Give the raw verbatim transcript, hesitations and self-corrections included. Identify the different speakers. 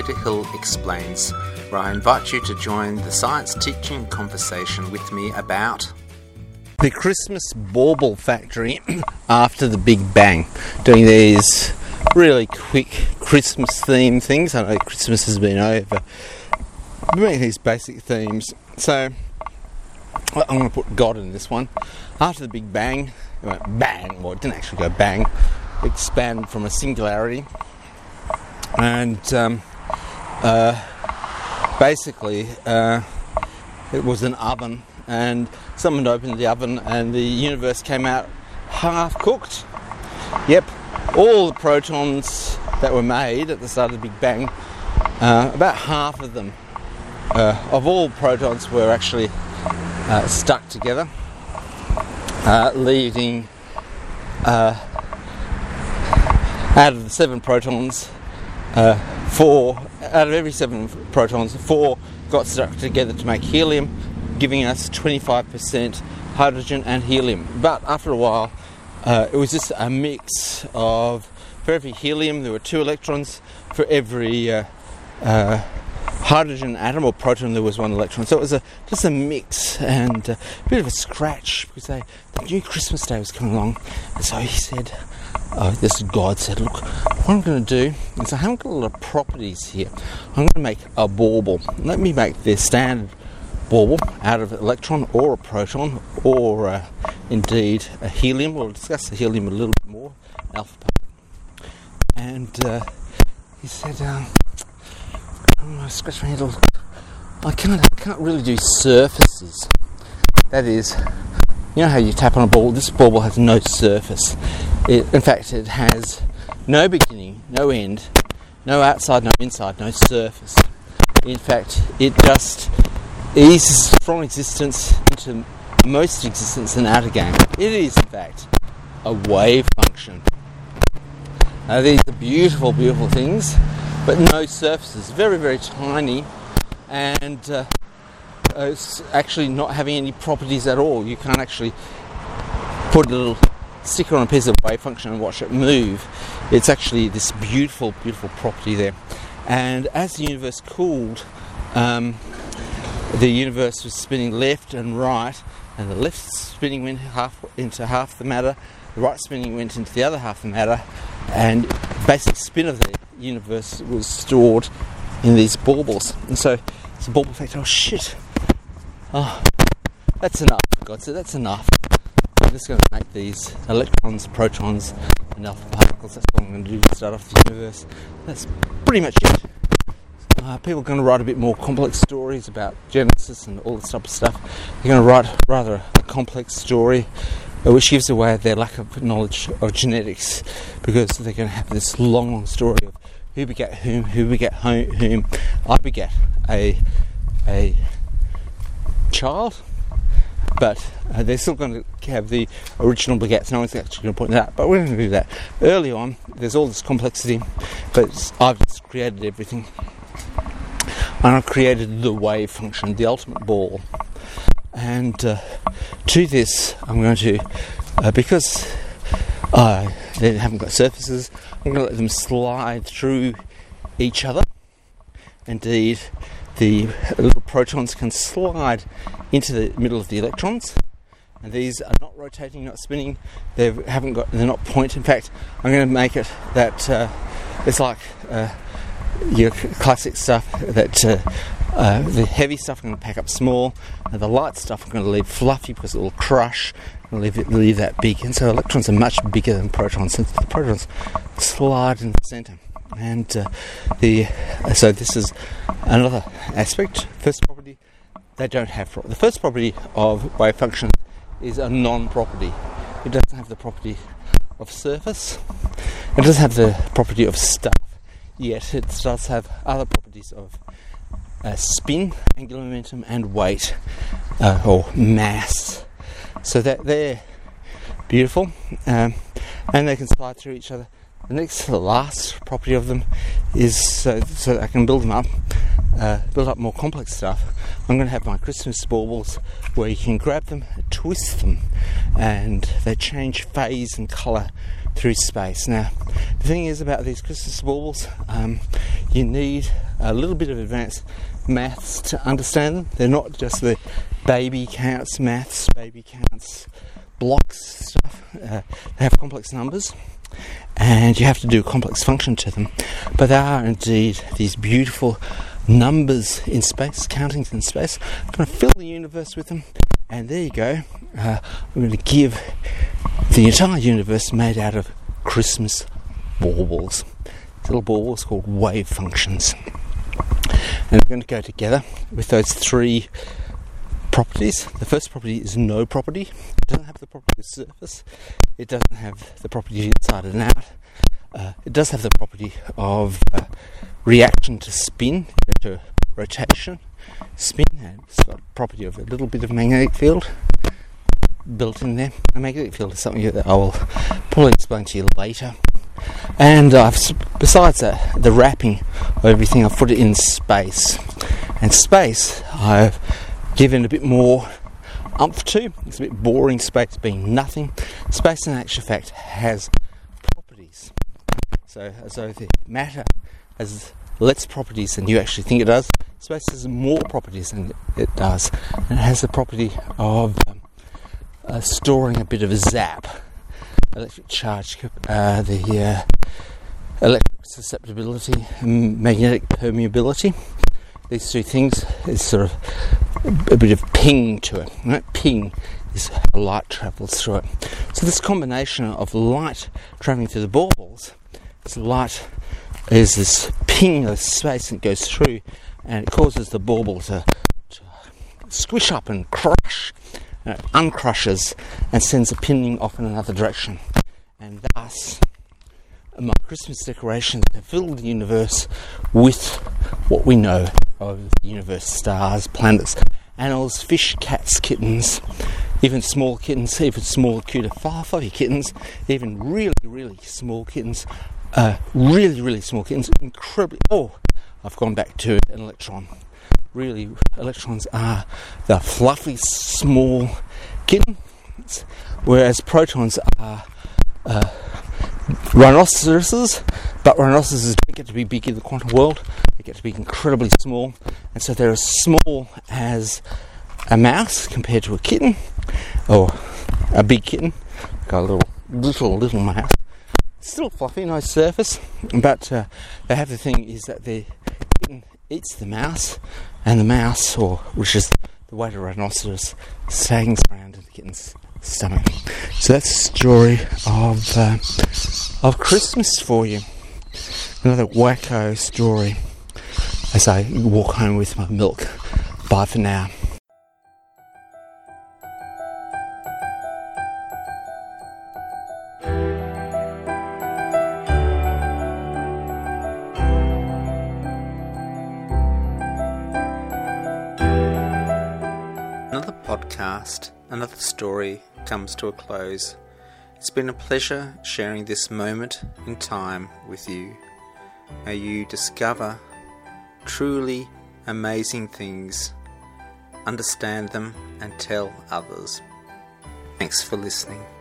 Speaker 1: Peter Hill Explains, where I invite you to join the science teaching conversation with me about the Christmas bauble factory after the Big Bang, doing these really quick Christmas theme things. I know Christmas has been over. We're making these basic themes. So I'm going to put God in this one. After the Big Bang, it went bang. Well, it didn't actually go bang. It expanded from a singularity. And um, uh, basically, uh, it was an oven. And someone opened the oven and the universe came out half-cooked. Yep, all the protons that were made at the start of the Big Bang, uh, about half of them, uh, of all protons, were actually uh, stuck together, uh, leaving, uh, out of the seven protons, uh, four, out of every seven protons, four got stuck together to make helium, giving us twenty-five percent hydrogen and helium. But after a while, uh, it was just a mix of, for every helium there were two electrons, for every uh, uh, hydrogen atom or proton there was one electron. So it was a, just a mix and a bit of a scratch, because they, the new Christmas Day was coming along. And so he said, oh, this God said, look, what I'm going to do is I haven't got a lot of properties here. I'm going to make a bauble. Let me make the standard bauble out of an electron or a proton or uh, indeed a helium. We'll discuss the helium a little bit more, alpha particle. And uh, he said, um, I'm going to scratch my head a little. I can't, I can't really do surfaces. That is, you know how you tap on a ball? This bauble has no surface. It, in fact, it has no beginning, no end, no outside, no inside, no surface. In fact, it just eases from existence into most existence and out again. It is, in fact, a wave function. Now, these are beautiful, beautiful things, but no surfaces. Very, very tiny, and uh, it's actually not having any properties at all. You can't actually put a little sticker on a piece of wave function and watch it move. It's actually this beautiful, beautiful property there. And as the universe cooled, um, the universe was spinning left and right, and the left spinning went half into half the matter, the right spinning went into the other half the matter, and the basic spin of the universe was stored in these baubles. And so it's a bauble effect. Oh shit! Oh, that's enough. God said that's enough. I'm just going to make these electrons, protons, and alpha particles. That's what I'm going to do to start off the universe. That's pretty much it. Uh, people are going to write a bit more complex stories about Genesis and all this type of stuff. They're going to write rather a complex story, uh, which gives away their lack of knowledge of genetics, because they're going to have this long, long story of who begat whom, who begat whom. whom. I begat a a child, but uh, they're still going to have the original begats. No one's actually going to point that out, but we're going to do that. Early on, there's all this complexity, but I've just created everything. And I've created the wave function, the ultimate ball. And uh, to this, I'm going to, uh, because uh, they haven't got surfaces, I'm going to let them slide through each other. Indeed, the little protons can slide into the middle of the electrons. And these are not rotating, not spinning. They haven't got, they're not point. In fact, I'm going to make it that uh, it's like Uh, your classic stuff, that uh, uh, the heavy stuff I'm going to pack up small, and the light stuff I'm going to leave fluffy because it will crush and leave it leave that big. And so electrons are much bigger than protons, since the protons slide in the centre. And uh, the uh, so this is another aspect. First property, they don't have pro- the first property of wave function is a non-property. It doesn't have the property of surface. It doesn't have the property of stuff. Yet it does have other properties of uh, spin, angular momentum, and weight, uh, or mass. So that they're beautiful, um, and they can slide through each other. The next, the last property of them is so, so that I can build them up, uh, build up more complex stuff. I'm going to have my Christmas baubles where you can grab them, twist them, and they change phase and colour through space. Now, the thing is about these Christmas baubles, um, you need a little bit of advanced maths to understand them. They're not just the baby counts maths, baby counts blocks stuff. Uh, they have complex numbers, and you have to do a complex function to them. But they are indeed these beautiful numbers in space, countings in space. I'm going to fill the universe with them, and there you go. Uh, I'm going to give the entire universe made out of Christmas baubles. These little baubles called wave functions. And they're going to go together with those three properties. The first property is no property. It doesn't have the property of surface. It doesn't have the property inside and out. Uh, it does have the property of uh, reaction to spin, to rotation, spin, and it's got the property of a little bit of magnetic field built in there. A magnetic field is something that I will probably explain to you later. And I've, besides that, the wrapping of everything, I've put it in space. And space, I've given a bit more umph to. It's a bit boring, space being nothing. Space, in actual fact, has properties. So, as though the matter has less properties than you actually think it does, space has more properties than it does. And it has the property of um, uh, storing a bit of a zap, electric charge, uh, the uh, electric susceptibility, and magnetic permeability. These two things is sort of a bit of ping to it. Right? Ping is how light travels through it. So this combination of light travelling through the baubles, this light is this ping of space that goes through, and it causes the bauble to, to squish up and crush. It uncrushes and sends a pinning off in another direction. And thus, my Christmas decorations have filled the universe with what we know of the universe: stars, planets, animals, fish, cats, kittens, even small kittens, even small, cuter, far fluffy kittens, even really, really small kittens, uh, really, really small kittens, incredibly. Oh, I've gone back to an electron. Really, electrons are the fluffy, small kittens, whereas protons are uh, rhinoceroses, but rhinoceroses don't get to be big in the quantum world. They get to be incredibly small, and so they're as small as a mouse compared to a kitten, or a big kitten, like a little, little, little mouse. Still fluffy, no surface, but uh, they have the thing is that the kitten eats the mouse, and the mouse, or which is the weight of a rhinoceros, hangs around in the kitten's stomach. So that's the story of uh, of Christmas for you. Another wacko story as I walk home with my milk. Bye for now. Another podcast, another story comes to a close. It's been a pleasure sharing this moment in time with you. May you discover truly amazing things, understand them, and tell others. Thanks for listening.